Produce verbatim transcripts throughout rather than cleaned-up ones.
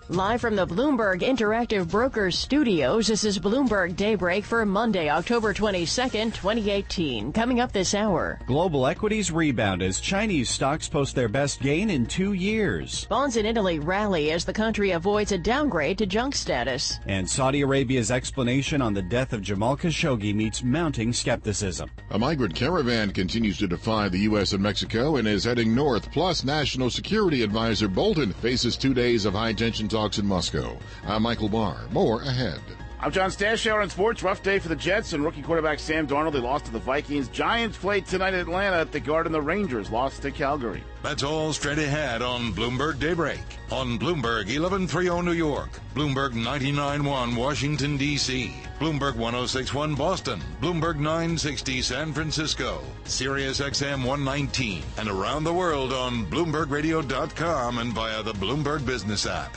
Live from the Bloomberg Interactive Brokers Studios, this is Bloomberg Daybreak for Monday, October twenty-second, twenty eighteen. Coming up this hour. Global equities rebound as Chinese stocks post their best gain in two years. Bonds in Italy rally as the country avoids a downgrade to junk status. And Saudi Arabia's explanation on the death of Jamal Khashoggi meets mounting skepticism. A migrant caravan continues to defy the U S and Mexico and is heading north. Plus, National Security Advisor Bolton faces two days of high-tension talks in Moscow. I'm Michael Barr. More ahead. I'm John Stashower on sports. Rough day for the Jets and rookie quarterback Sam Darnold. They lost to the Vikings. Giants played tonight in Atlanta at the Garden. The Rangers lost to Calgary. That's all straight ahead on Bloomberg Daybreak. On Bloomberg eleven thirty New York, Bloomberg ninety-nine point one Washington, D C, Bloomberg one oh six point one Boston, Bloomberg nine sixty San Francisco, Sirius X M one nineteen, and around the world on Bloomberg Radio dot com and via the Bloomberg Business app.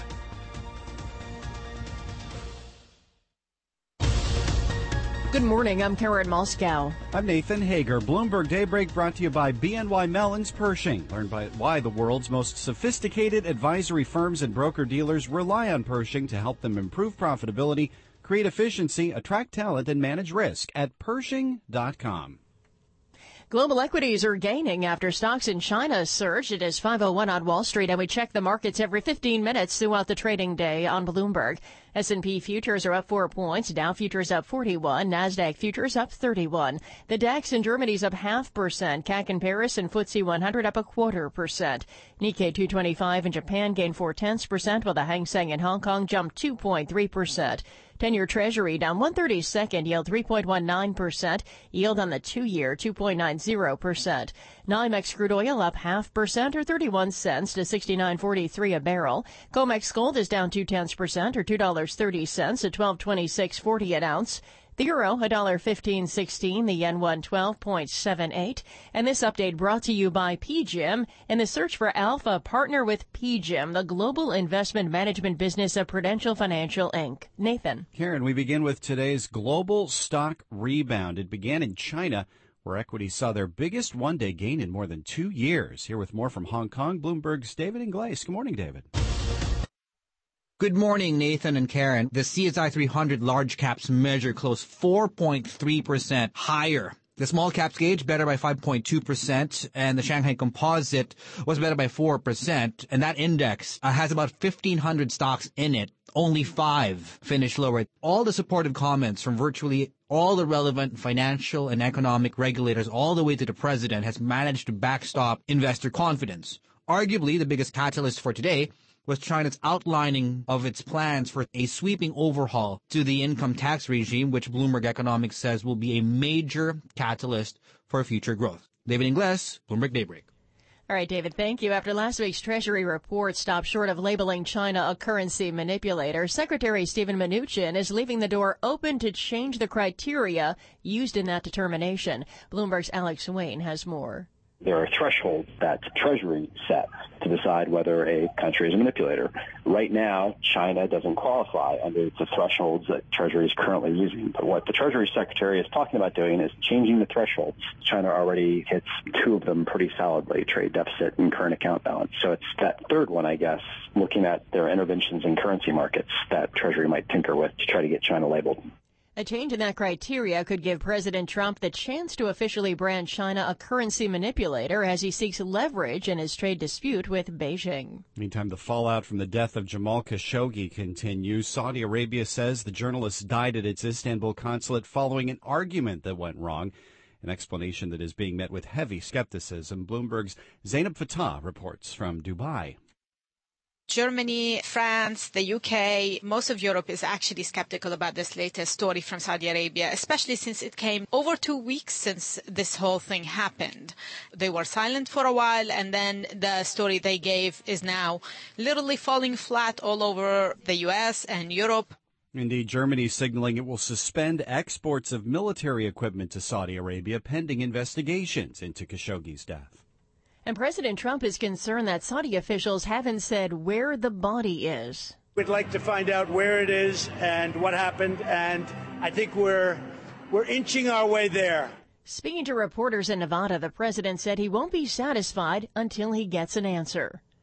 Good morning, I'm Karen Moscow. I'm Nathan Hager. Bloomberg Daybreak brought to you by B N Y Mellon's Pershing. Learn by why the world's most sophisticated advisory firms and broker-dealers rely on Pershing to help them improve profitability, create efficiency, attract talent, and manage risk at Pershing dot com. Global equities are gaining after stocks in China surged. It is five oh one on Wall Street, and we check the markets every fifteen minutes throughout the trading day on Bloomberg. S and P futures are up four points, Dow futures up forty-one, NASDAQ futures up thirty-one. The DAX in Germany's up half percent, C A C in Paris and F T S E one hundred up a quarter percent. Nikkei two twenty-five in Japan gained four tenths percent, while the Hang Seng in Hong Kong jumped two point three percent. ten-year Treasury down one thirty-second, yield three point one nine percent, yield on the two-year two point nine zero percent. NYMEX crude oil up half percent or thirty-one cents to sixty-nine forty-three a barrel. COMEX gold is down two tenths percent or two dollars thirty cents at twelve twenty-six forty an ounce. The euro, one dollar fifteen sixteen, the yen one twelve point seven eight. And this update brought to you by P G I M. In the search for alpha, partner with P G I M, the global investment management business of Prudential Financial, Incorporated. Nathan. Karen, we begin with today's global stock rebound. It began in China, where equities saw their biggest one-day gain in more than two years. Here with more from Hong Kong, Bloomberg's David Ingles. Good morning, David. Good morning, Nathan and Karen. The C S I three hundred large caps measure closed four point three percent higher. The small caps gauge better by five point two percent, and the Shanghai Composite was better by four percent. And that index uh, has about fifteen hundred stocks in it. Only five finished lower. All the supportive comments from virtually all the relevant financial and economic regulators all the way to the president has managed to backstop investor confidence. Arguably, the biggest catalyst for today was China's outlining of its plans for a sweeping overhaul to the income tax regime, which Bloomberg Economics says will be a major catalyst for future growth. David Ingles, Bloomberg Daybreak. All right, David, thank you. After last week's Treasury report stopped short of labeling China a currency manipulator, Secretary Steven Mnuchin is leaving the door open to change the criteria used in that determination. Bloomberg's Alex Wayne has more. There are thresholds that Treasury sets to decide whether a country is a manipulator. Right now, China doesn't qualify under the thresholds that Treasury is currently using. But what the Treasury Secretary is talking about doing is changing the thresholds. China already hits two of them pretty solidly, trade deficit and current account balance. So it's that third one, I guess, looking at their interventions in currency markets that Treasury might tinker with to try to get China labeled. A change in that criteria could give President Trump the chance to officially brand China a currency manipulator as he seeks leverage in his trade dispute with Beijing. Meantime, the fallout from the death of Jamal Khashoggi continues. Saudi Arabia says the journalist died at its Istanbul consulate following an argument that went wrong, an explanation that is being met with heavy skepticism. Bloomberg's Zainab Fatah reports from Dubai. Germany, France, the U K, most of Europe is actually skeptical about this latest story from Saudi Arabia, especially since it came over two weeks since this whole thing happened. They were silent for a while, and then the story they gave is now literally falling flat all over the U S and Europe. Indeed, Germany signaling it will suspend exports of military equipment to Saudi Arabia pending investigations into Khashoggi's death. And President Trump is concerned that Saudi officials haven't said where the body is. We'd like to find out where it is and what happened, and I think we're we're inching our way there. Speaking to reporters in Nevada, the president said he won't be satisfied until he gets an answer.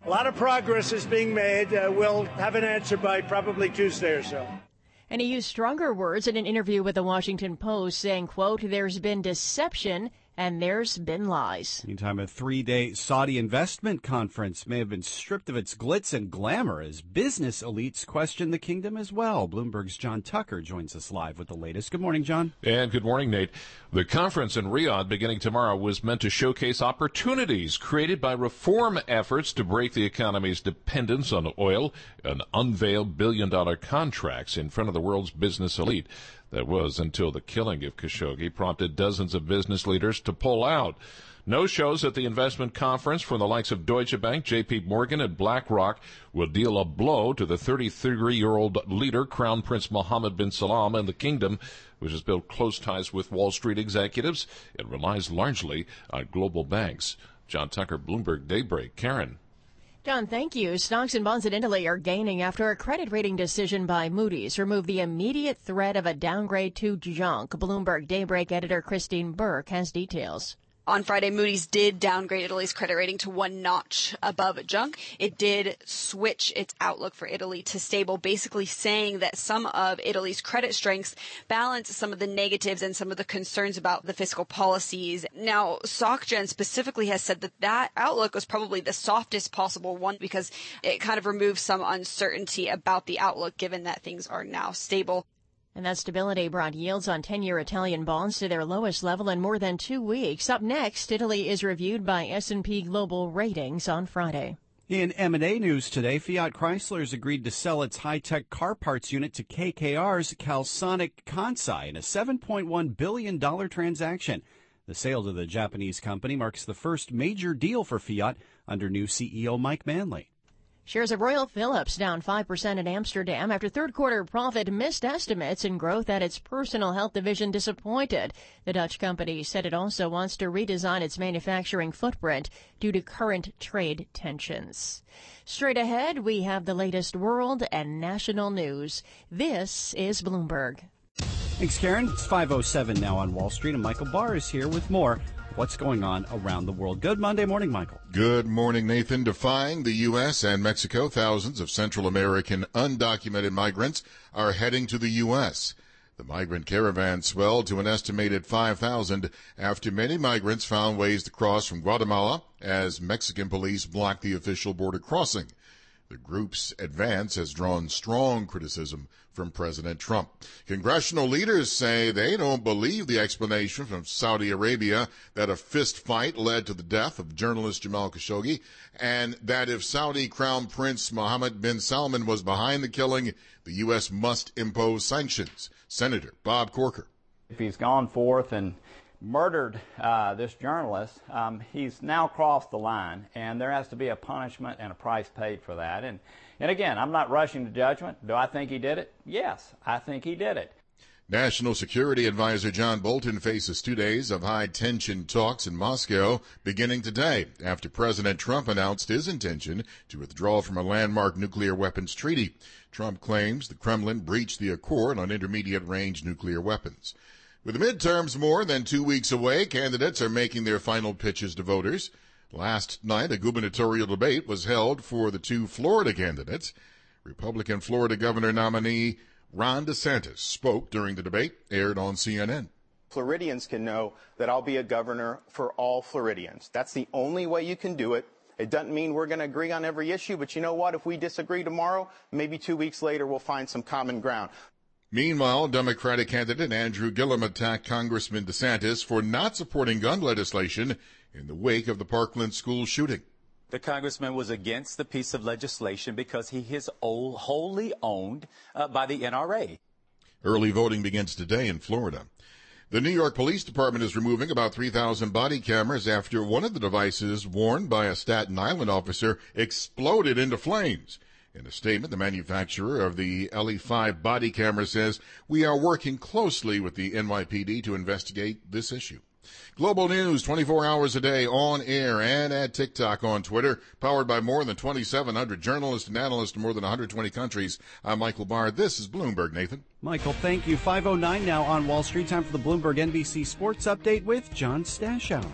A lot of progress is being made. Uh, we'll have an answer by probably Tuesday or so. And he used stronger words in an interview with the Washington Post, saying, quote, there's been deception and there's been lies. Meantime, a three-day Saudi investment conference may have been stripped of its glitz and glamour as business elites question the kingdom as well. Bloomberg's John Tucker joins us live with the latest. Good morning, John. And good morning, Nate. The conference in Riyadh beginning tomorrow was meant to showcase opportunities created by reform efforts to break the economy's dependence on oil and unveil billion-dollar contracts in front of the world's business elite. That was until the killing of Khashoggi prompted dozens of business leaders to pull out. No shows at the investment conference from the likes of Deutsche Bank, J P Morgan, and BlackRock will deal a blow to the thirty-three-year-old leader, Crown Prince Mohammed bin Salman, and the kingdom, which has built close ties with Wall Street executives and relies largely on global banks. John Tucker, Bloomberg Daybreak. Karen. John, thank you. Stocks and bonds in Italy are gaining after a credit rating decision by Moody's removed the immediate threat of a downgrade to junk. Bloomberg Daybreak editor Christine Burke has details. On Friday, Moody's did downgrade Italy's credit rating to one notch above junk. It did switch its outlook for Italy to stable, basically saying that some of Italy's credit strengths balance some of the negatives and some of the concerns about the fiscal policies. Now, SocGen specifically has said that that outlook was probably the softest possible one because it kind of removes some uncertainty about the outlook given that things are now stable. And that stability brought yields on ten-year Italian bonds to their lowest level in more than two weeks. Up next, Italy is reviewed by S and P Global Ratings on Friday. In M and A news today, Fiat Chrysler has agreed to sell its high-tech car parts unit to K K R's Calsonic Kansai in a seven point one billion dollars transaction. The sale to the Japanese company marks the first major deal for Fiat under new C E O Mike Manley. Shares of Royal Philips down five percent in Amsterdam after third-quarter profit missed estimates and growth at its personal health division disappointed. The Dutch company said it also wants to redesign its manufacturing footprint due to current trade tensions. Straight ahead, we have the latest world and national news. This is Bloomberg. Thanks, Karen. It's five oh seven now on Wall Street, and Michael Barr is here with more. What's going on around the world? Good Monday morning, Michael. Good morning, Nathan. Defying the U S and Mexico, thousands of Central American undocumented migrants are heading to the U S. The migrant caravan swelled to an estimated five thousand after many migrants found ways to cross from Guatemala as Mexican police blocked the official border crossing. The group's advance has drawn strong criticism from President Trump. Congressional leaders say they don't believe the explanation from Saudi Arabia that a fist fight led to the death of journalist Jamal Khashoggi, and that if Saudi Crown Prince Mohammed bin Salman was behind the killing, the U S must impose sanctions. Senator Bob Corker. If he's gone forth and murdered uh, this journalist, um, he's now crossed the line, and there has to be a punishment and a price paid for that. And, and again, I'm not rushing to judgment. Do I think he did it? Yes, I think he did it. National Security Advisor John Bolton faces two days of high-tension talks in Moscow beginning today after President Trump announced his intention to withdraw from a landmark nuclear weapons treaty. Trump claims the Kremlin breached the accord on intermediate-range nuclear weapons. With the midterms more than two weeks away, candidates are making their final pitches to voters. Last night, a gubernatorial debate was held for the two Florida candidates. Republican Florida governor nominee Ron DeSantis spoke during the debate, aired on C N N. Floridians can know that I'll be a governor for all Floridians. That's the only way you can do it. It doesn't mean we're going to agree on every issue, but you know what? If we disagree tomorrow, maybe two weeks later we'll find some common ground. Meanwhile, Democratic candidate Andrew Gillum attacked Congressman DeSantis for not supporting gun legislation in the wake of the Parkland school shooting. The congressman was against the piece of legislation because he is old, wholly owned uh, by the N R A. Early voting begins today in Florida. The New York Police Department is removing about three thousand body cameras after one of the devices worn by a Staten Island officer exploded into flames. In a statement, the manufacturer of the L E five body camera says, "We are working closely with the N Y P D to investigate this issue." Global news twenty-four hours a day on air and at TikTok on Twitter, powered by more than twenty-seven hundred journalists and analysts in more than one hundred twenty countries. I'm Michael Barr. This is Bloomberg, Nathan. Michael, thank you. five oh nine now on Wall Street. Time for the Bloomberg N B C Sports Update with John Stashower.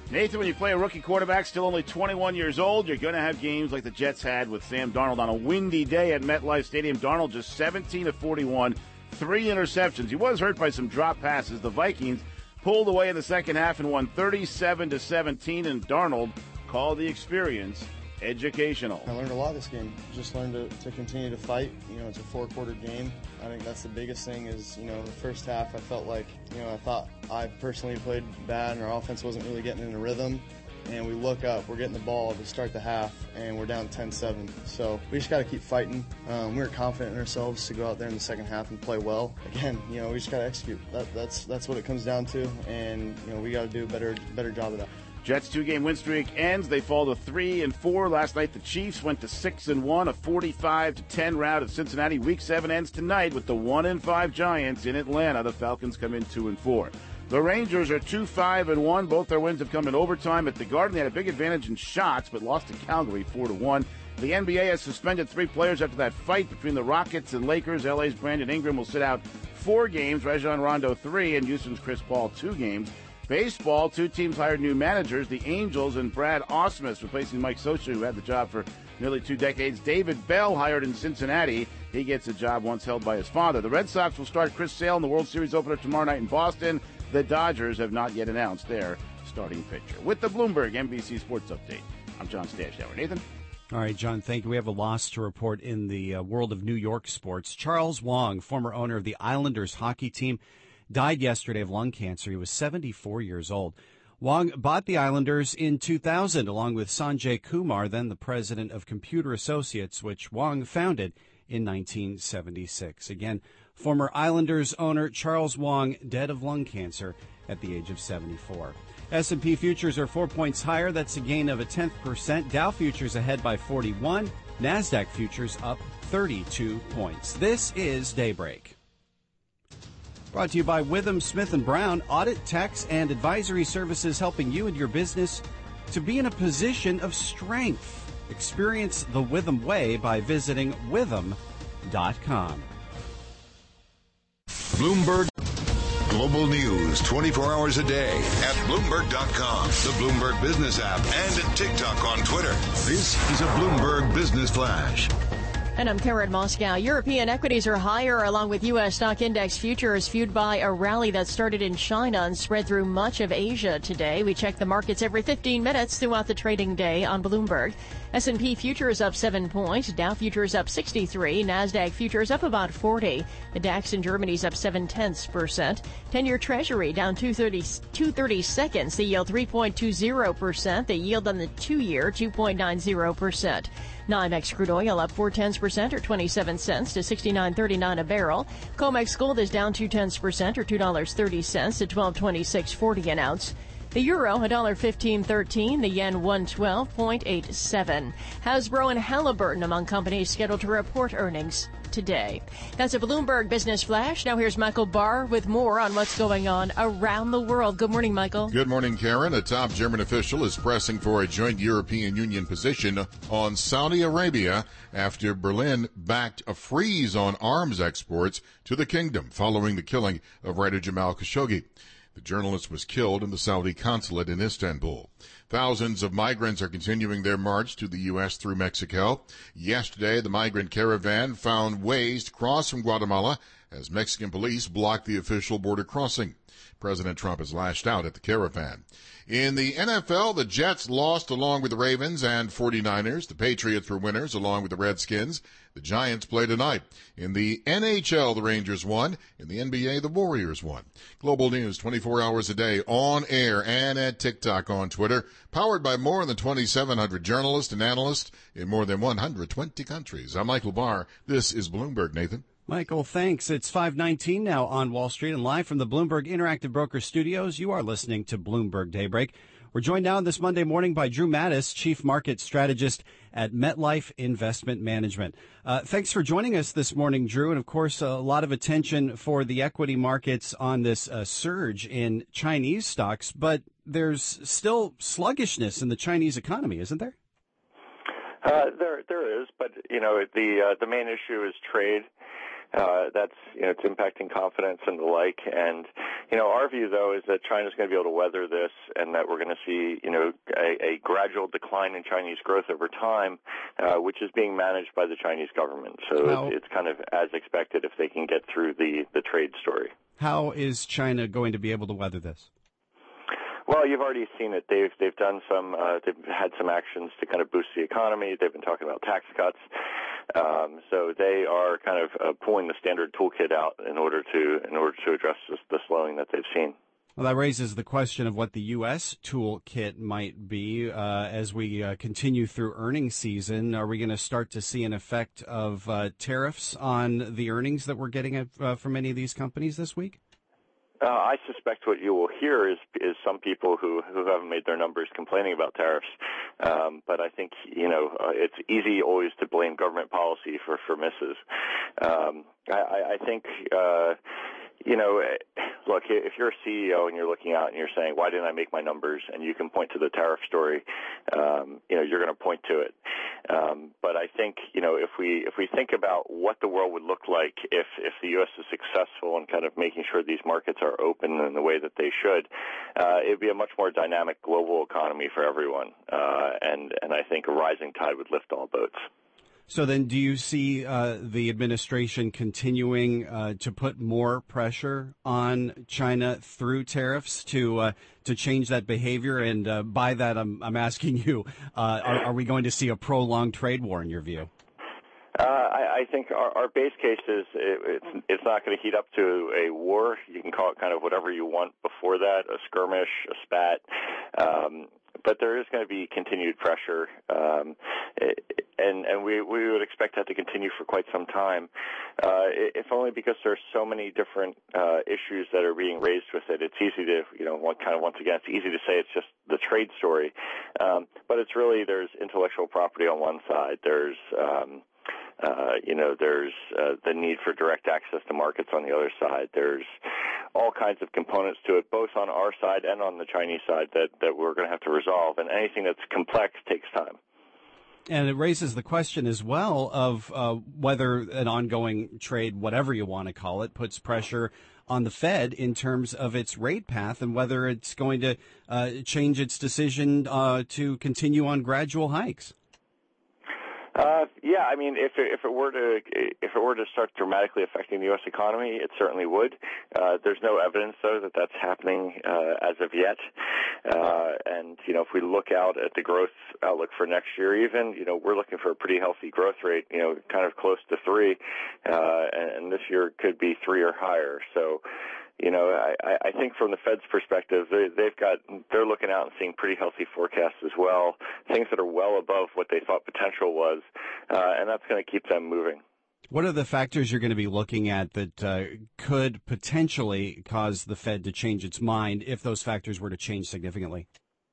Nathan, when you play a rookie quarterback still only twenty-one years old, you're going to have games like the Jets had with Sam Darnold on a windy day at MetLife Stadium. Darnold just seventeen of forty-one, three interceptions. He was hurt by some drop passes. The Vikings pulled away in the second half and won thirty-seven to seventeen, and Darnold called the experience educational. I learned a lot this game. Just learned to, to continue to fight. You know, it's a four-quarter game. I think that's the biggest thing is, you know, the first half I felt like, you know, I thought I personally played bad and our offense wasn't really getting in a rhythm. And we look up, we're getting the ball to start the half, and we're down ten seven. So we just got to keep fighting. Um, we were confident in ourselves to go out there in the second half and play well. Again, you know, we just got to execute. That, that's that's what it comes down to, and, you know, we got to do a better, better job of that. Jets' two-game win streak ends. They fall to three and four. Last night, the Chiefs went to six and one, a forty-five to ten rout at Cincinnati. Week seven ends tonight with the one and five Giants in Atlanta. The Falcons come in two and four. The Rangers are two five and one. Both their wins have come in overtime at the Garden. They had a big advantage in shots, but lost to Calgary four to one. The N B A has suspended three players after that fight between the Rockets and Lakers. L A's Brandon Ingram will sit out four games. Rajon Rondo three, and Houston's Chris Paul two games. Baseball, two teams hired new managers, the Angels and Brad Ausmus, replacing Mike Scioscia, who had the job for nearly two decades. David Bell, hired in Cincinnati. He gets a job once held by his father. The Red Sox will start Chris Sale in the World Series opener tomorrow night in Boston. The Dodgers have not yet announced their starting pitcher. With the Bloomberg N B C Sports Update, I'm John Stashauer. Nathan? All right, John, thank you. We have a loss to report in the uh, world of New York sports. Charles Wong, former owner of the Islanders hockey team, died yesterday of lung cancer. He was seventy-four years old. Wong bought the Islanders in two thousand, along with Sanjay Kumar, then the president of Computer Associates, which Wong founded in nineteen seventy-six. Again, former Islanders owner Charles Wong, dead of lung cancer at the age of seventy-four. S and P futures are four points higher. That's a gain of a tenth percent. Dow futures ahead by forty-one. NASDAQ futures up thirty-two points. This is Daybreak. Brought to you by Witham Smith and Brown, audit, tax, and advisory services helping you and your business to be in a position of strength. Experience the Witham way by visiting witham dot com. Bloomberg Global News twenty-four hours a day at Bloomberg dot com, the Bloomberg Business app, and at TikTok on Twitter. This is a Bloomberg Business Flash. And I'm Karen Moscow. European equities are higher, along with U S stock index futures, fueled by a rally that started in China and spread through much of Asia today. We check the markets every fifteen minutes throughout the trading day on Bloomberg. S and P futures up seven points, Dow futures up sixty-three, NASDAQ futures up about forty. The DAX in Germany's up seven tenths percent. ten-year Treasury down two thirty, two thirty seconds. The yield three point two zero percent. The yield on the two-year two point nine zero percent. NYMEX crude oil up four tenths percent or twenty-seven cents to sixty-nine thirty-nine a barrel. COMEX gold is down two tenths percent or two dollars thirty cents to twelve twenty-six forty an ounce. The euro, one dollar fifteen thirteen. The yen, one twelve eight seven. Hasbro and Halliburton among companies scheduled to report earnings today. That's a Bloomberg Business Flash. Now here's Michael Barr with more on what's going on around the world. Good morning, Michael. Good morning, Karen. A top German official is pressing for a joint European Union position on Saudi Arabia after Berlin backed a freeze on arms exports to the kingdom following the killing of writer Jamal Khashoggi. The journalist was killed in the Saudi consulate in Istanbul. Thousands of migrants are continuing their march to the U S through Mexico. Yesterday, the migrant caravan found ways to cross from Guatemala as Mexican police blocked the official border crossing. President Trump has lashed out at the caravan. In the N F L, the Jets lost along with the Ravens and forty-niners. The Patriots were winners along with the Redskins. The Giants play tonight. In the N H L, the Rangers won. In the N B A, the Warriors won. Global News twenty-four hours a day on air and at TikTok on Twitter. Powered by more than twenty-seven hundred journalists and analysts in more than one hundred twenty countries. I'm Michael Barr. This is Bloomberg, Nathan. Michael, thanks. It's five nineteen now on Wall Street, and live from the Bloomberg Interactive Broker Studios, you are listening to Bloomberg Daybreak. We're joined now this Monday morning by Drew Mattis, Chief Market Strategist at MetLife Investment Management. Uh, thanks for joining us this morning, Drew. And, of course, a lot of attention for the equity markets on this uh, surge in Chinese stocks. But there's still sluggishness in the Chinese economy, isn't there? Uh, there, there is, but you know, the uh, the main issue is trade. Uh, that's, you know, it's impacting confidence and the like. And, you know, our view, though, is that China's going to be able to weather this and that we're going to see, you know, a, a gradual decline in Chinese growth over time, uh, which is being managed by the Chinese government. So How, it's, it's kind of as expected if they can get through the, the trade story. How is China going to be able to weather this? Well, you've already seen it. They've they've done some. Uh, they've had some actions to kind of boost the economy. They've been talking about tax cuts. Um, so they are kind of uh, pulling the standard toolkit out in order to in order to address this, the slowing that they've seen. Well, that raises the question of what the U S toolkit might be uh, as we uh, continue through earnings season. Are we going to start to see an effect of uh, tariffs on the earnings that we're getting uh, from many of these companies this week? Uh, I suspect what you will hear is is some people who, who haven't made their numbers complaining about tariffs. Um, but I think, you know, uh, it's easy always to blame government policy for, for misses. Um, I, I think, uh, you know, look, if you're a C E O and you're looking out and you're saying, why didn't I make my numbers? And you can point to the tariff story, um, you know, you're going to point to it. Um, but I think, you know, if we if we think about what the world would look like if, if the U S is successful in kind of making sure these markets are open in the way that they should, uh, it would be a much more dynamic global economy for everyone. Uh, and, and I think a rising tide would lift all boats. So then do you see uh, the administration continuing uh, to put more pressure on China through tariffs to uh, to change that behavior? And uh, by that, I'm, I'm asking you, uh, are, are we going to see a prolonged trade war in your view? Uh, I, I think our, our base case is it, it's, it's not going to heat up to a war. You can call it kind of whatever you want before that, a skirmish, a spat. Um, but there is going to be continued pressure, um, and, and we, we would expect that to continue for quite some time, uh, if only because there are so many different uh, issues that are being raised with it. It's easy to, you know, one, kind of once again, it's easy to say it's just the trade story, um, but it's really there's intellectual property on one side, there's um, Uh, you know, there's uh, the need for direct access to markets on the other side. There's all kinds of components to it, both on our side and on the Chinese side, that, that we're going to have to resolve. And anything that's complex takes time. And it raises the question as well of uh, whether an ongoing trade, whatever you want to call it, puts pressure on the Fed in terms of its rate path and whether it's going to uh, change its decision uh, to continue on gradual hikes. Uh, yeah, I mean, if it, if it were to if it were to start dramatically affecting the U S economy, it certainly would. Uh, there's no evidence, though, that that's happening uh, as of yet. Uh, and you know, if we look out at the growth outlook for next year, even you know, we're looking for a pretty healthy growth rate. You know, kind of close to three, uh, and this year could be three or higher. So. You know, I, I think from the Fed's perspective, they, they've got, they're looking out and seeing pretty healthy forecasts as well, things that are well above what they thought potential was, uh, and that's going to keep them moving. What are the factors you're going to be looking at that uh, could potentially cause the Fed to change its mind if those factors were to change significantly?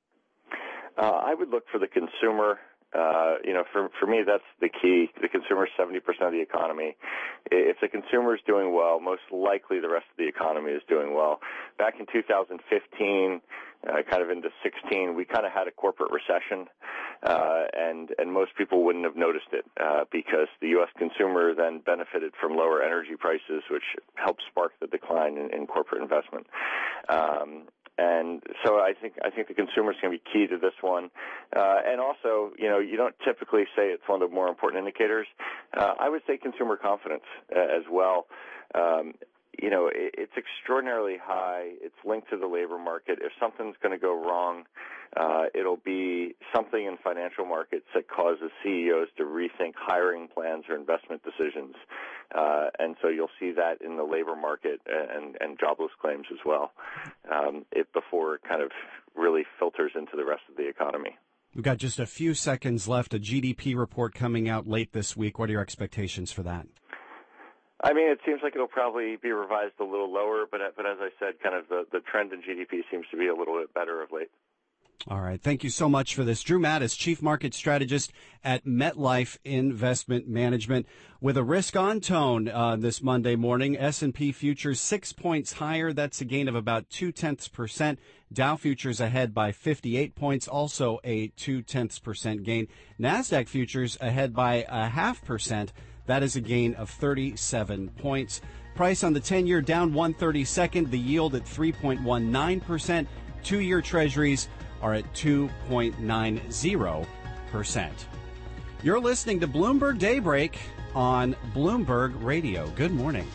Uh, I would look for the consumer. Uh, you know, for for me, that's the key. The consumer is seventy percent of the economy. If the consumer is doing well, most likely the rest of the economy is doing well. Back in two thousand fifteen, uh, kind of into sixteen, we kind of had a corporate recession, uh, and and most people wouldn't have noticed it uh, because the U S consumer then benefited from lower energy prices, which helped spark the decline in, in corporate investment. Um, And so I think I think the consumer is going to be key to this one. Uh, and also, you know, you don't typically say it's one of the more important indicators. Uh, I would say consumer confidence uh, as well. Um, you know, it, it's extraordinarily high. It's linked to the labor market. If something's going to go wrong, uh, it'll be something in financial markets that causes C E Os to rethink hiring plans or investment decisions. Uh, and so you'll see that in the labor market and, and jobless claims as well, um, it, before it kind of really filters into the rest of the economy. We've got just a few seconds left. A G D P report coming out late this week. What are your expectations for that? I mean, it seems like it'll probably be revised a little lower, but but as I said, kind of the, the trend in G D P seems to be a little bit better of late. All right. Thank you so much for this. Drew Mattis, Chief Market Strategist at MetLife Investment Management. With a risk-on tone uh, this Monday morning, S and P futures six points higher. That's a gain of about two-tenths percent. Dow futures ahead by fifty-eight points, also a two-tenths percent gain. NASDAQ futures ahead by a half percent. That is a gain of thirty-seven points. Price on the ten-year down one thirty-second. The yield at three point one nine percent. Two-year treasuries are at two point nine zero percent. You're listening to Bloomberg Daybreak on Bloomberg Radio. Good morning.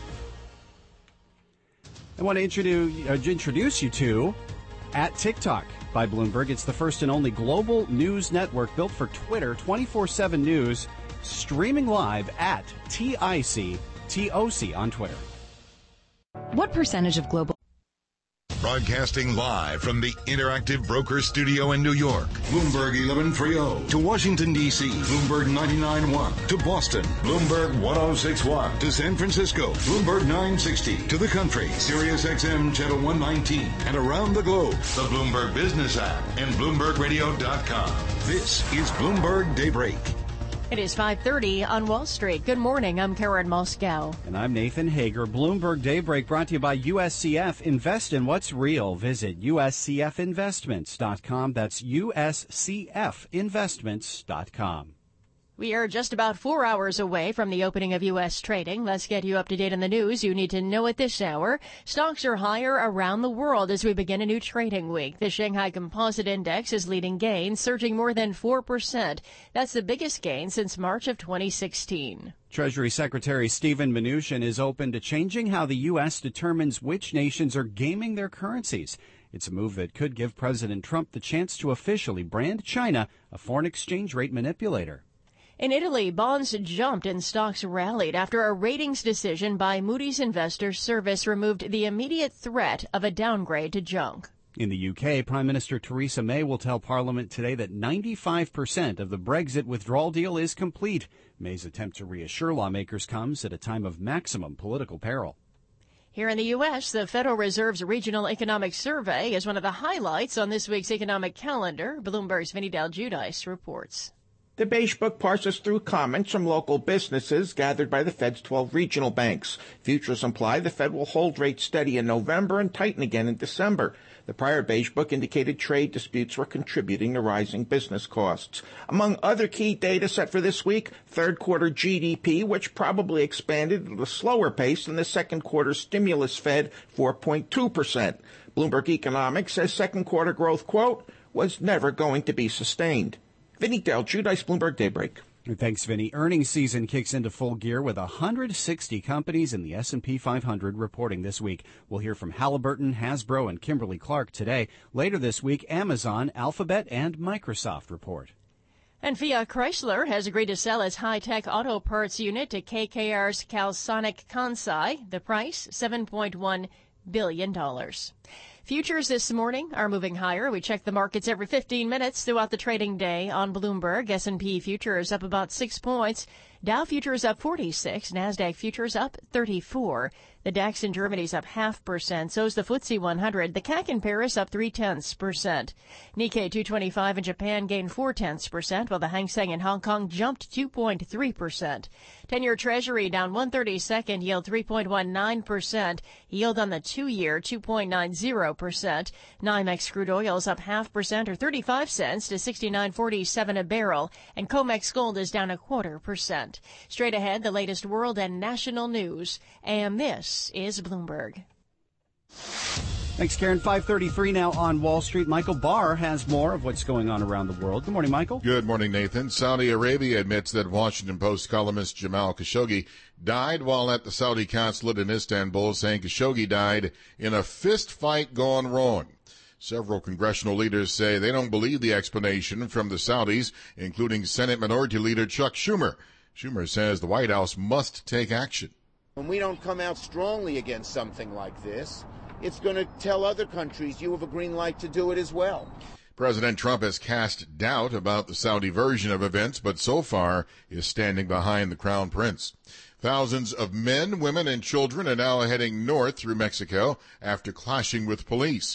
I want to introduce, uh, introduce you to at TikTok by Bloomberg. It's the first and only global news network built for Twitter, twenty-four seven news, streaming live at T I C T O C on Twitter. What percentage of global... Broadcasting live from the Interactive Broker Studio in New York. Bloomberg eleven thirty. To Washington, D C. Bloomberg ninety-nine point one. To Boston. Bloomberg ten sixty-one. To San Francisco. Bloomberg nine sixty. To the country. Sirius X M Channel one nineteen. And around the globe. The Bloomberg Business app and Bloomberg Radio dot com. This is Bloomberg Daybreak. It is five thirty on Wall Street. Good morning. I'm Karen Moscow. And I'm Nathan Hager. Bloomberg Daybreak brought to you by U S C F. Invest in what's real. Visit U S C F investments dot com. That's U S C F investments dot com. We are just about four hours away from the opening of U S trading. Let's get you up to date on the news you need to know at this hour. Stocks are higher around the world as we begin a new trading week. The Shanghai Composite Index is leading gains, surging more than four percent. That's the biggest gain since March of twenty sixteen. Treasury Secretary Steven Mnuchin is open to changing how the U S determines which nations are gaming their currencies. It's a move that could give President Trump the chance to officially brand China a foreign exchange rate manipulator. In Italy, bonds jumped and stocks rallied after a ratings decision by Moody's Investors Service removed the immediate threat of a downgrade to junk. In the U K, Prime Minister Theresa May will tell Parliament today that ninety-five percent of the Brexit withdrawal deal is complete. May's attempt to reassure lawmakers comes at a time of maximum political peril. Here in the U S, the Federal Reserve's Regional Economic Survey is one of the highlights on this week's economic calendar. Bloomberg's Vinny Del Giudice reports. The Beige Book parses through comments from local businesses gathered by the Fed's twelve regional banks. Futures imply the Fed will hold rates steady in November and tighten again in December. The prior Beige Book indicated trade disputes were contributing to rising business costs. Among other key data set for this week, third quarter G D P, which probably expanded at a slower pace than the second quarter stimulus fed four point two percent. Bloomberg Economics says second quarter growth, quote, was never going to be sustained. Vinny Del Giudice, Bloomberg Daybreak. Thanks, Vinny. Earnings season kicks into full gear with one hundred sixty companies in the S and P five hundred reporting this week. We'll hear from Halliburton, Hasbro, and Kimberly-Clark today. Later this week, Amazon, Alphabet, and Microsoft report. And Fiat Chrysler has agreed to sell its high-tech auto parts unit to K K R's Calsonic Kansai. The price, seven point one billion dollars. Futures this morning are moving higher. We check the markets every fifteen minutes throughout the trading day on Bloomberg. S and P futures up about six points. Dow futures up forty-six. NASDAQ futures up thirty-four. The DAX in Germany's up half percent. So's the F T S E one hundred. The C A C in Paris up three-tenths percent. Nikkei two twenty-five in Japan gained four-tenths percent, while the Hang Seng in Hong Kong jumped two point three percent. ten-year Treasury down one thirty-second, yield three point one nine percent. Yield on the two-year two point nine zero percent. NYMEX crude oil is up half percent or thirty-five cents to sixty-nine forty-seven a barrel, and COMEX gold is down a quarter percent. Straight ahead, the latest world and national news, and this is Bloomberg. Thanks, Karen. five thirty-three now on Wall Street. Michael Barr has more of what's going on around the world. Good morning, Michael. Good morning, Nathan. Saudi Arabia admits that Washington Post columnist Jamal Khashoggi died while at the Saudi consulate in Istanbul, saying Khashoggi died in a fist fight gone wrong. Several congressional leaders say they don't believe the explanation from the Saudis, including Senate Minority Leader Chuck Schumer. Schumer says the White House must take action. When we don't come out strongly against something like this, it's going to tell other countries you have a green light to do it as well. President Trump has cast doubt about the Saudi version of events, but so far is standing behind the Crown Prince. Thousands of men, women, and children are now heading north through Mexico after clashing with police.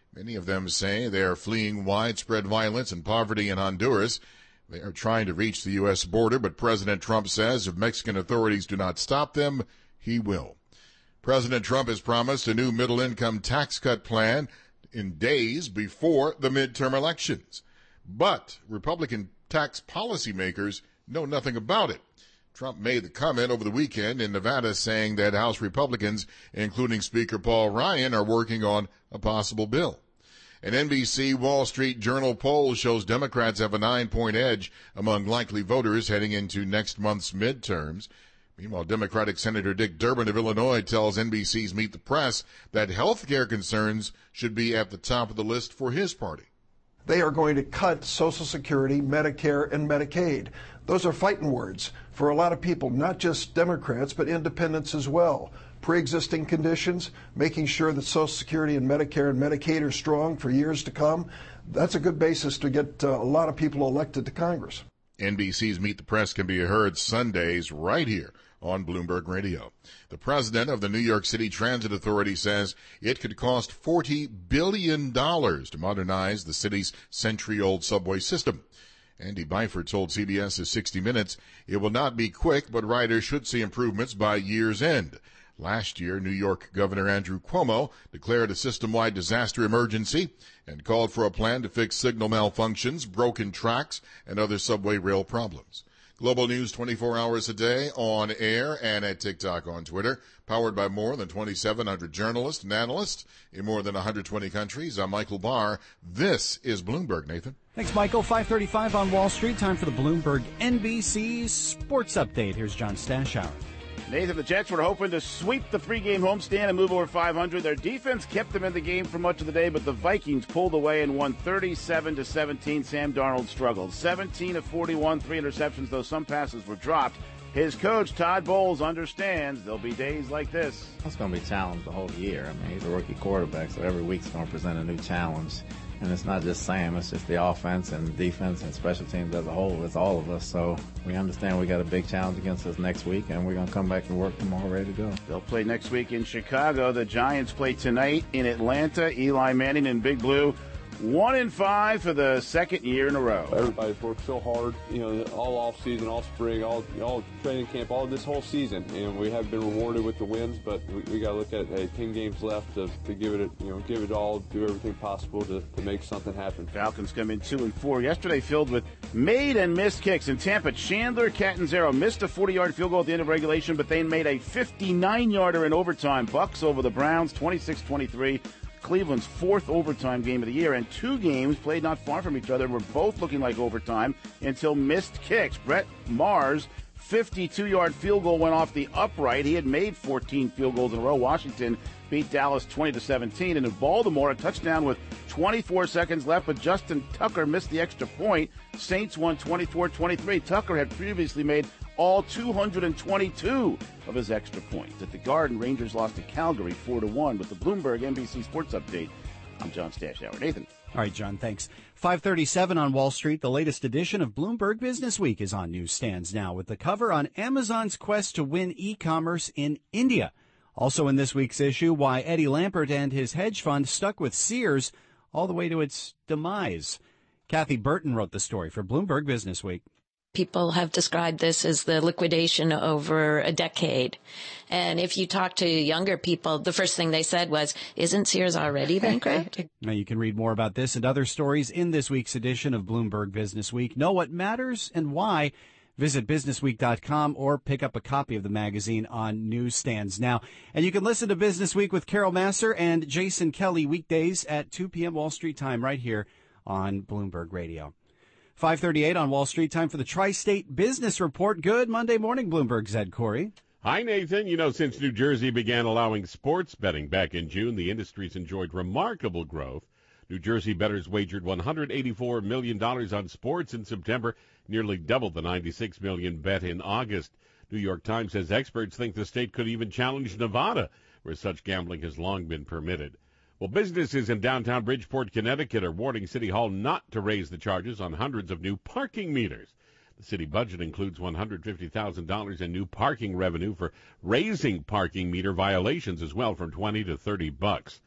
Many of them say they are fleeing widespread violence and poverty in Honduras. They are trying to reach the U S border, but President Trump says if Mexican authorities do not stop them, he will. President Trump has promised a new middle-income tax cut plan in days before the midterm elections. But Republican tax policymakers know nothing about it. Trump made the comment over the weekend in Nevada saying that House Republicans, including Speaker Paul Ryan, are working on a possible bill. An N B C Wall Street Journal poll shows Democrats have a nine-point edge among likely voters heading into next month's midterms. Meanwhile, Democratic Senator Dick Durbin of Illinois tells N B C's Meet the Press that health care concerns should be at the top of the list for his party. They are going to cut Social Security, Medicare, and Medicaid. Those are fighting words for a lot of people, not just Democrats, but independents as well. Pre-existing conditions, making sure that Social Security and Medicare and Medicaid are strong for years to come. That's a good basis to get uh, a lot of people elected to Congress. N B C's Meet the Press can be heard Sundays right here on Bloomberg Radio. The president of the New York City Transit Authority says it could cost forty billion dollars to modernize the city's century-old subway system. Andy Byford told CBS's sixty minutes it will not be quick, but riders should see improvements by year's end. Last year, New York Governor Andrew Cuomo declared a system-wide disaster emergency and called for a plan to fix signal malfunctions, broken tracks, and other subway rail problems. Global News twenty-four hours a day, on air and at TikTok on Twitter. Powered by more than twenty-seven hundred journalists and analysts in more than one hundred twenty countries. I'm Michael Barr. This is Bloomberg, Nathan. Thanks, Michael. five thirty-five on Wall Street. Time for the Bloomberg N B C Sports Update. Here's John Stashower. Nathan, the Jets were hoping to sweep the three-game homestand and move over five hundred. Their defense kept them in the game for much of the day, but the Vikings pulled away and won thirty-seven to seventeen. Sam Darnold struggled. seventeen of forty-one, three interceptions, though some passes were dropped. His coach, Todd Bowles, understands there'll be days like this. It's going to be challenged the whole year. I mean, he's a rookie quarterback, so every week's going to present a new challenge. And it's not just Sam, it's just the offense and defense and special teams as a whole. It's all of us. So we understand we got a big challenge against us next week, and we're going to come back and work tomorrow ready to go. They'll play next week in Chicago. The Giants play tonight in Atlanta. Eli Manning in Big Blue. One in five for the second year in a row. Everybody's worked so hard, you know, all off season, all spring, all all training camp, all this whole season, and we have been rewarded with the wins. But we, we got to look at hey, ten games left to, to give it, you know, give it all, do everything possible to, to make something happen. Falcons come in two and four yesterday, filled with made and missed kicks. In Tampa, Chandler Catanzaro missed a forty-yard field goal at the end of regulation, but they made a fifty-nine-yarder in overtime. Bucks over the Browns, twenty-six twenty-three. Cleveland's fourth overtime game of the year, and two games played not far from each other were both looking like overtime until missed kicks. Brett Maher's fifty-two-yard field goal went off the upright. He had made fourteen field goals in a row. Washington beat Dallas twenty to seventeen, and in Baltimore, a touchdown with twenty-four seconds left, but Justin Tucker missed the extra point. Saints won twenty-four twenty-three. Tucker had previously made all two hundred twenty-two of his extra points. At the Garden, Rangers lost to Calgary four to one. With the Bloomberg N B C Sports Update, I'm John Stashower. Nathan. All right, John, thanks. five thirty-seven on Wall Street. The latest edition of Bloomberg Business Week is on newsstands now with the cover on Amazon's quest to win e-commerce in India. Also in this week's issue, why Eddie Lampert and his hedge fund stuck with Sears all the way to its demise. Kathy Burton wrote the story for Bloomberg Business Week. People have described this as the liquidation over a decade. And if you talk to younger people, the first thing they said was, isn't Sears already bankrupt? Now you can read more about this and other stories in this week's edition of Bloomberg Business Week. Know what matters and why. Visit business week dot com or pick up a copy of the magazine on newsstands now. And you can listen to Business Week with Carol Masser and Jason Kelly weekdays at two p.m. Wall Street time right here on Bloomberg Radio. five thirty-eight on Wall Street, time for the Tri-State Business Report. Good Monday morning, Bloomberg's Ed Corey. Hi, Nathan. You know, since New Jersey began allowing sports betting back in June, the industry's enjoyed remarkable growth. New Jersey bettors wagered one hundred eighty-four million dollars on sports in September, nearly double the ninety-six million dollars bet in August. New York Times says experts think the state could even challenge Nevada, where such gambling has long been permitted. Well, businesses in downtown Bridgeport, Connecticut are warning City Hall not to raise the charges on hundreds of new parking meters. The city budget includes one hundred fifty thousand dollars in new parking revenue for raising parking meter violations as well, from twenty to thirty bucks.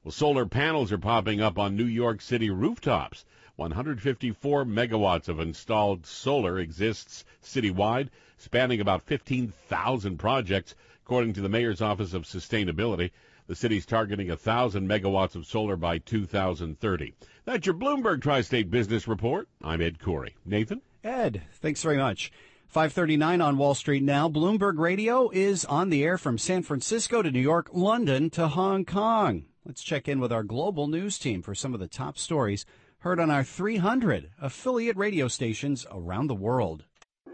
Well, solar panels are popping up on New York City rooftops. one hundred fifty-four megawatts of installed solar exists citywide, spanning about fifteen thousand projects, according to the Mayor's Office of Sustainability. The city's targeting one thousand megawatts of solar by two thousand thirty. That's your Bloomberg Tri-State Business Report. I'm Ed Corey. Nathan? Ed, thanks very much. five thirty-nine on Wall Street now. Bloomberg Radio is on the air from San Francisco to New York, London to Hong Kong. Let's check in with our global news team for some of the top stories heard on our three hundred affiliate radio stations around the world.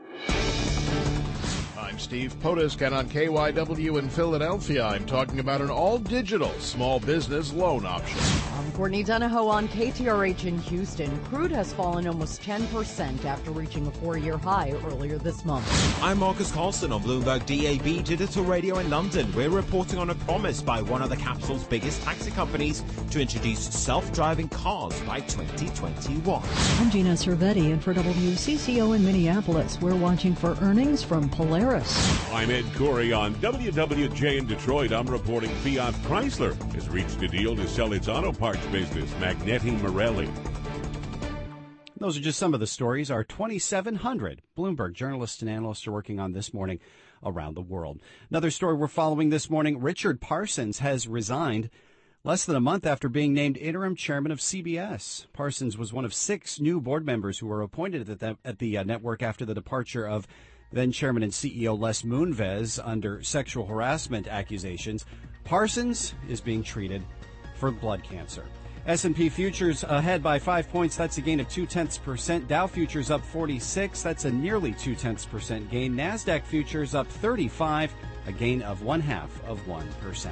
I'm Steve Potisk, and on K Y W in Philadelphia, I'm talking about an all-digital small business loan option. I'm Courtney Donahoe on K T R H in Houston. Crude has fallen almost ten percent after reaching a four-year high earlier this month. I'm Marcus Carlson on Bloomberg D A B Digital Radio in London. We're reporting on a promise by one of the capital's biggest taxi companies to introduce self-driving cars by twenty twenty-one. I'm Gina Cervetti, and for W C C O in Minneapolis, we're watching for earnings from Polaris. I'm Ed Corey on W W J in Detroit. I'm reporting Fiat Chrysler has reached a deal to sell its auto parts business, Magneti Marelli. Those are just some of the stories our twenty-seven hundred Bloomberg journalists and analysts are working on this morning around the world. Another story we're following this morning, Richard Parsons has resigned less than a month after being named interim chairman of C B S. Parsons was one of six new board members who were appointed at the, at the uh, network after the departure of then-chairman and C E O Les Moonves under sexual harassment accusations. Parsons is being treated for blood cancer. S and P futures ahead by five points. That's a gain of two-tenths percent. Dow futures up forty-six. That's a nearly two-tenths percent gain. NASDAQ futures up thirty-five, a gain of one-half of one percent.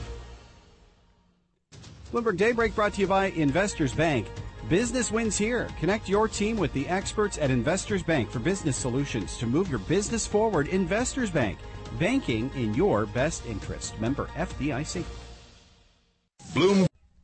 Bloomberg Daybreak brought to you by Investors Bank. Business wins here. Connect your team with the experts at Investors Bank for business solutions to move your business forward. Investors Bank, banking in your best interest. Member F D I C. Bloom.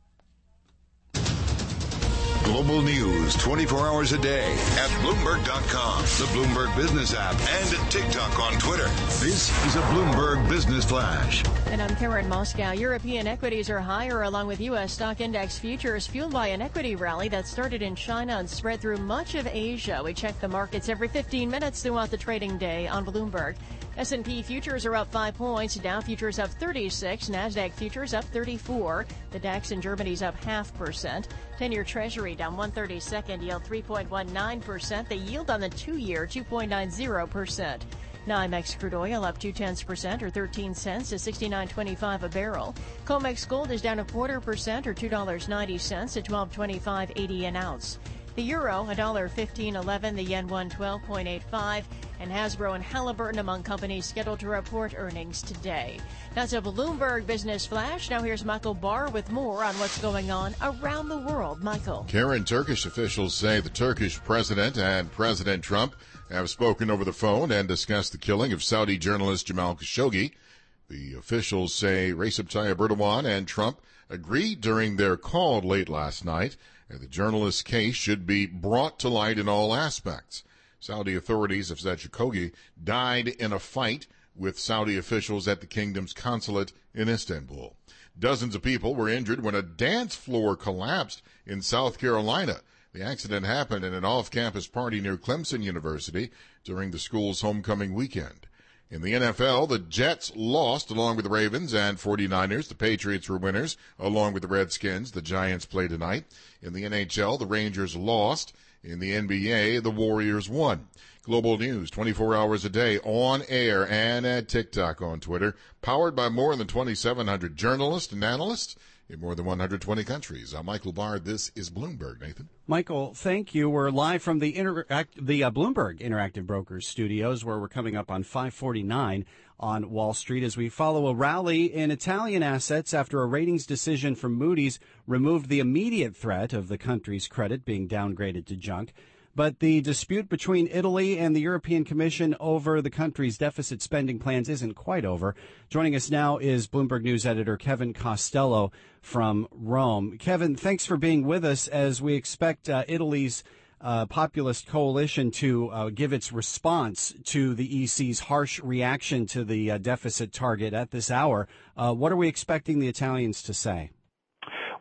Global news twenty-four hours a day at Bloomberg dot com, the Bloomberg Business app, and TikTok on Twitter. This is a Bloomberg Business Flash. And I'm Karen Moscow. European equities are higher along with U S stock index futures fueled by an equity rally that started in China and spread through much of Asia. We check the markets every fifteen minutes throughout the trading day on Bloomberg. S and P futures are up five points. Dow futures up thirty-six. NASDAQ futures up thirty-four. The DAX in Germany's up half percent. ten-year Treasury down one thirty-second, yield three point one nine percent. The yield on the two-year, two point nine zero percent. NYMEX crude oil up two-tenths percent or thirteen cents to sixty-nine twenty-five a barrel. COMEX gold is down a quarter percent or two dollars and ninety cents to twelve twenty-five eighty an ounce. The euro, one dollar fifteen eleven, the yen one twelve point eight five, and Hasbro and Halliburton among companies scheduled to report earnings today. That's a Bloomberg Business Flash. Now here's Michael Barr with more on what's going on around the world. Michael. Karen, Turkish officials say the Turkish president and President Trump have spoken over the phone and discussed the killing of Saudi journalist Jamal Khashoggi. The officials say Recep Tayyip Erdogan and Trump agreed during their call late last night that the journalist's case should be brought to light in all aspects. Saudi authorities have said Khashoggi died in a fight with Saudi officials at the kingdom's consulate in Istanbul. Dozens of people were injured when a dance floor collapsed in South Carolina. The accident happened at an off-campus party near Clemson University during the school's homecoming weekend. In the N F L, the Jets lost along with the Ravens and forty-niners. The Patriots were winners along with the Redskins. The Giants play tonight. In the N H L, the Rangers lost. In the N B A, the Warriors won. Global news twenty-four hours a day on air and at TikTok on Twitter. Powered by more than twenty-seven hundred journalists and analysts in more than one hundred twenty countries. I'm Michael Bard. This is Bloomberg. Nathan. Michael, thank you. We're live from the Interact, the uh, Bloomberg Interactive Brokers studios, where we're coming up on five forty-nine on Wall Street as we follow a rally in Italian assets after a ratings decision from Moody's removed the immediate threat of the country's credit being downgraded to junk. But the dispute between Italy and the European Commission over the country's deficit spending plans isn't quite over. Joining us now is Bloomberg News editor Kevin Costello from Rome. Kevin, thanks for being with us as we expect uh, Italy's uh, populist coalition to uh, give its response to the E C's harsh reaction to the uh, deficit target at this hour. Uh, what are we expecting the Italians to say?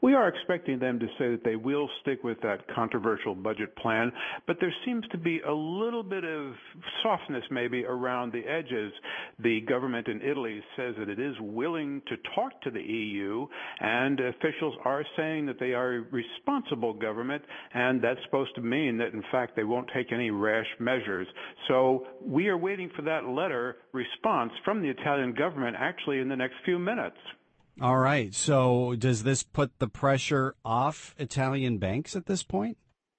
We are expecting them to say that they will stick with that controversial budget plan, but there seems to be a little bit of softness maybe around the edges. The government in Italy says that it is willing to talk to the E U, and officials are saying that they are a responsible government, and that's supposed to mean that, in fact, they won't take any rash measures. So we are waiting for that letter response from the Italian government actually in the next few minutes. All right. So does this put the pressure off Italian banks at this point?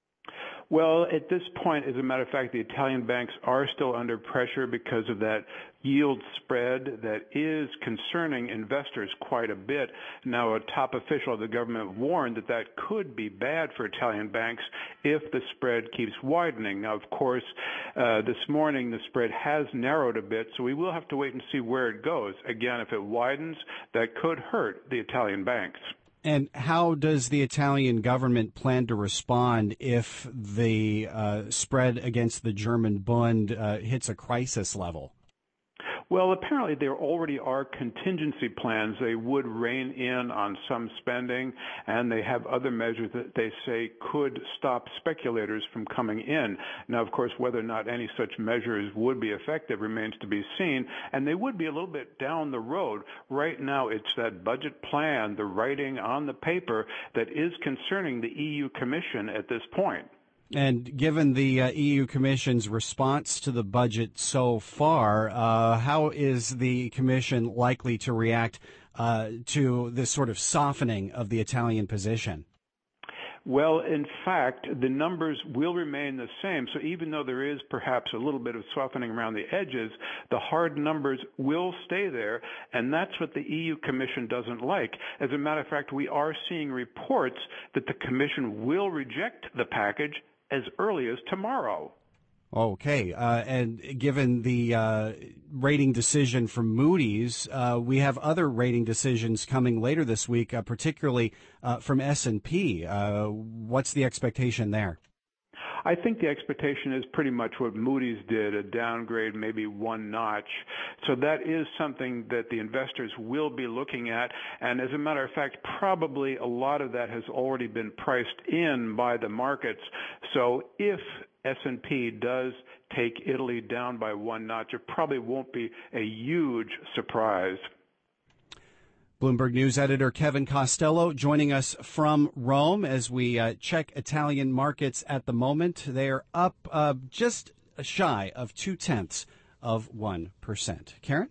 Well, at this point, as a matter of fact, the Italian banks are still under pressure because of that yield spread that is concerning investors quite a bit. Now, a top official of the government warned that that could be bad for Italian banks if the spread keeps widening. Now, of course, uh, this morning the spread has narrowed a bit, so we will have to wait and see where it goes. Again, if it widens, that could hurt the Italian banks. And how does the Italian government plan to respond if the uh, spread against the German Bund uh, hits a crisis level? Well, apparently there already are contingency plans. They would rein in on some spending, and they have other measures that they say could stop speculators from coming in. Now, of course, whether or not any such measures would be effective remains to be seen, and they would be a little bit down the road. Right now, it's that budget plan, the writing on the paper, that is concerning the E U Commission at this point. And given the uh, E U Commission's response to the budget so far, uh, how is the Commission likely to react uh, to this sort of softening of the Italian position? Well, in fact, the numbers will remain the same. So even though there is perhaps a little bit of softening around the edges, the hard numbers will stay there, and that's what the E U Commission doesn't like. As a matter of fact, we are seeing reports that the Commission will reject the package as early as tomorrow. Okay, uh, and given the uh, rating decision from Moody's, uh, we have other rating decisions coming later this week, uh, particularly uh, from S and P. Uh, what's the expectation there? I think the expectation is pretty much what Moody's did, a downgrade, maybe one notch. So that is something that the investors will be looking at. And as a matter of fact, probably a lot of that has already been priced in by the markets. So if S and P does take Italy down by one notch, it probably won't be a huge surprise. Bloomberg News editor Kevin Costello joining us from Rome as we uh, check Italian markets at the moment. They're up uh, just shy of two-tenths of one percent. Karen?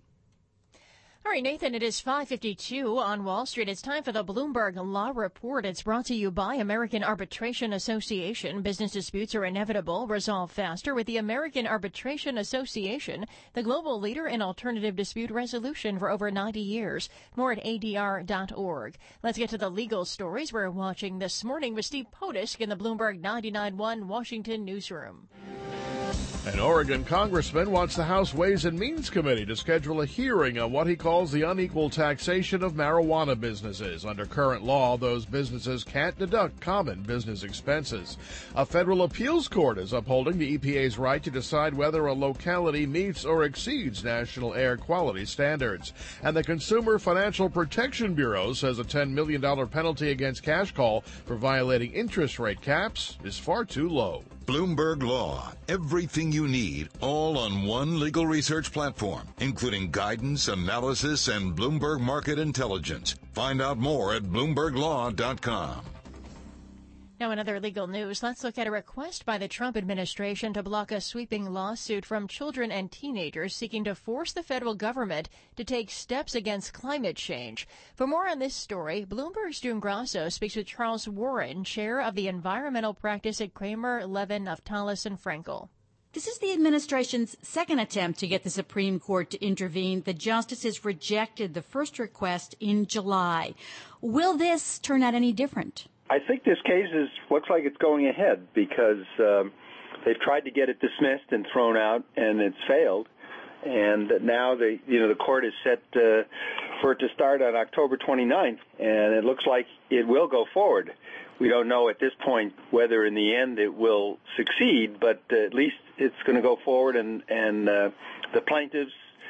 All right, Nathan, it is five fifty-two on Wall Street. It's time for the Bloomberg Law Report. It's brought to you by American Arbitration Association. Business disputes are inevitable. Resolve faster with the American Arbitration Association, the global leader in alternative dispute resolution for over ninety years. More at A D R dot org. Let's get to the legal stories we're watching this morning with Steve Potusk in the Bloomberg ninety-nine point one Washington newsroom. An Oregon congressman wants the House Ways and Means Committee to schedule a hearing on what he calls the unequal taxation of marijuana businesses. Under current law, those businesses can't deduct common business expenses. A federal appeals court is upholding the E P A's right to decide whether a locality meets or exceeds national air quality standards. And the Consumer Financial Protection Bureau says a ten million dollars penalty against Cash Call for violating interest rate caps is far too low. Bloomberg Law. Everything you need, all on one legal research platform, including guidance, analysis, and Bloomberg Market Intelligence. Find out more at bloomberg law dot com. Now, in other legal news, let's look at a request by the Trump administration to block a sweeping lawsuit from children and teenagers seeking to force the federal government to take steps against climate change. For more on this story, Bloomberg's June Grasso speaks with Charles Warren, chair of the environmental practice at Kramer, Levin, Naftalis, and Frankel. This is the administration's second attempt to get the Supreme Court to intervene. The justices rejected the first request in July. Will this turn out any different? I think this case is looks like it's going ahead because um, they've tried to get it dismissed and thrown out, and it's failed. And now the you know the court is set uh, for it to start on October twenty-ninth, and it looks like it will go forward. We don't know at this point whether in the end it will succeed, but uh, at least it's going to go forward, and and uh, the plaintiffs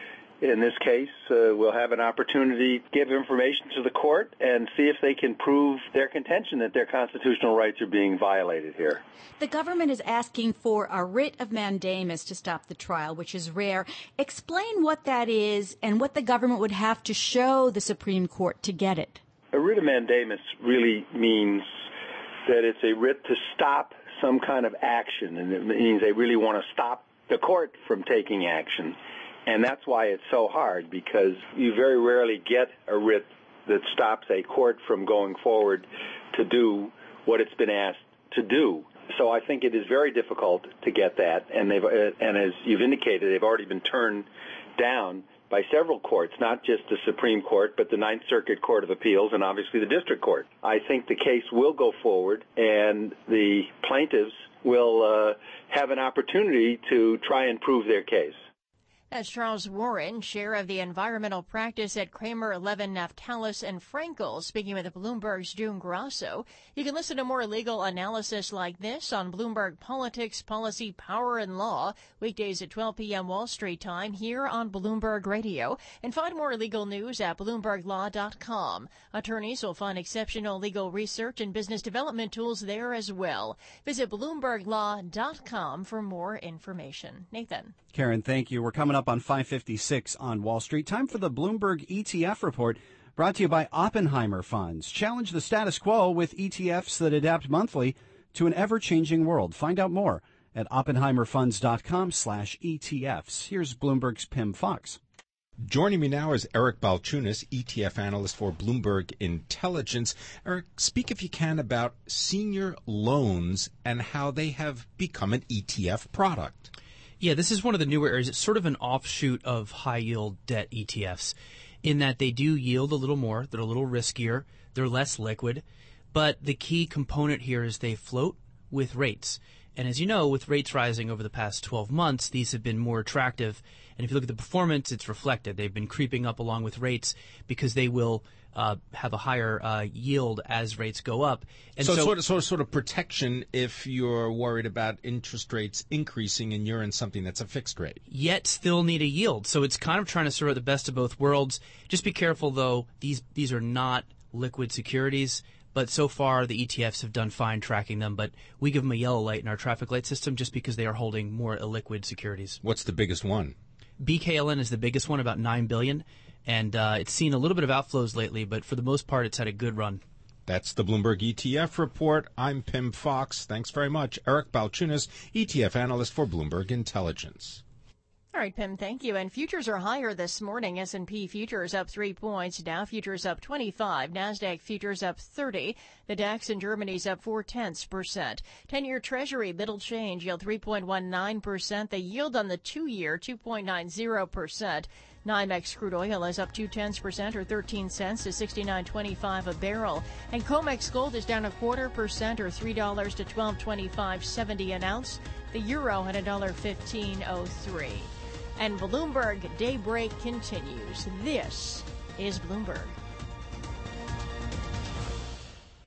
in this case, uh, will have an opportunity to give information to the court and see if they can prove their contention that their constitutional rights are being violated here. The government is asking for a writ of mandamus to stop the trial, which is rare. Explain what that is and what the government would have to show the Supreme Court to get it. A writ of mandamus really means that it's a writ to stop some kind of action, and it means they really want to stop the court from taking action. And that's why it's so hard, because you very rarely get a writ that stops a court from going forward to do what it's been asked to do. So I think it is very difficult to get that, and they've and as you've indicated, they've already been turned down by several courts, not just the Supreme Court, but the Ninth Circuit Court of Appeals and obviously the District Court. I think the case will go forward, and the plaintiffs will uh, have an opportunity to try and prove their case. That's Charles Warren, chair of the environmental practice at Kramer, Levin, Naftalis, and Frankel, speaking with Bloomberg's June Grasso. You can listen to more legal analysis like this on Bloomberg Politics, Policy, Power, and Law, weekdays at twelve p.m. Wall Street time here on Bloomberg Radio. And find more legal news at bloomberg law dot com. Attorneys will find exceptional legal research and business development tools there as well. Visit bloomberg law dot com for more information. Nathan. Karen, thank you. We're coming up on five fifty-six on Wall Street. Time for the Bloomberg E T F report, brought to you by Oppenheimer Funds. Challenge the status quo with E T Fs that adapt monthly to an ever-changing world. Find out more at oppenheimerfunds.com slash ETFs. Here's Bloomberg's Pim Fox. Joining me now is Eric Balchunas, E T F analyst for Bloomberg Intelligence. Eric, speak if you can about senior loans and how they have become an E T F product. Yeah, this is one of the newer areas. It's sort of an offshoot of high-yield debt E T Fs in that they do yield a little more. They're a little riskier. They're less liquid. But the key component here is they float with rates. And as you know, with rates rising over the past twelve months, these have been more attractive. And if you look at the performance, it's reflected. They've been creeping up along with rates because they will uh, have a higher uh, yield as rates go up. And so, so sort of, sort of, sort of protection if you're worried about interest rates increasing and you're in something that's a fixed rate. Yet still need a yield. So it's kind of trying to serve the best of both worlds. Just be careful, though. These these are not liquid securities. But so far, the E T Fs have done fine tracking them. But we give them a yellow light in our traffic light system just because they are holding more illiquid securities. What's the biggest one? B K L N is the biggest one, about nine billion dollars. And uh, it's seen a little bit of outflows lately, but for the most part, it's had a good run. That's the Bloomberg E T F report. I'm Pim Fox. Thanks very much. Eric Balchunas, E T F analyst for Bloomberg Intelligence. All right, Pim, thank you. And futures are higher this morning. S and P futures up three points. Dow futures up twenty-five. NASDAQ futures up thirty. The DAX in Germany's up four-tenths percent. ten-year Treasury, little change, yield three point one nine percent. The yield on the two-year, two point nine zero percent. NYMEX crude oil is up two-tenths percent or thirteen cents to sixty-nine twenty-five a barrel. And COMEX gold is down a quarter percent or three dollars to twelve twenty-five seventy an ounce. The euro at one dollar fifteen oh three. And Bloomberg Daybreak continues. This is Bloomberg.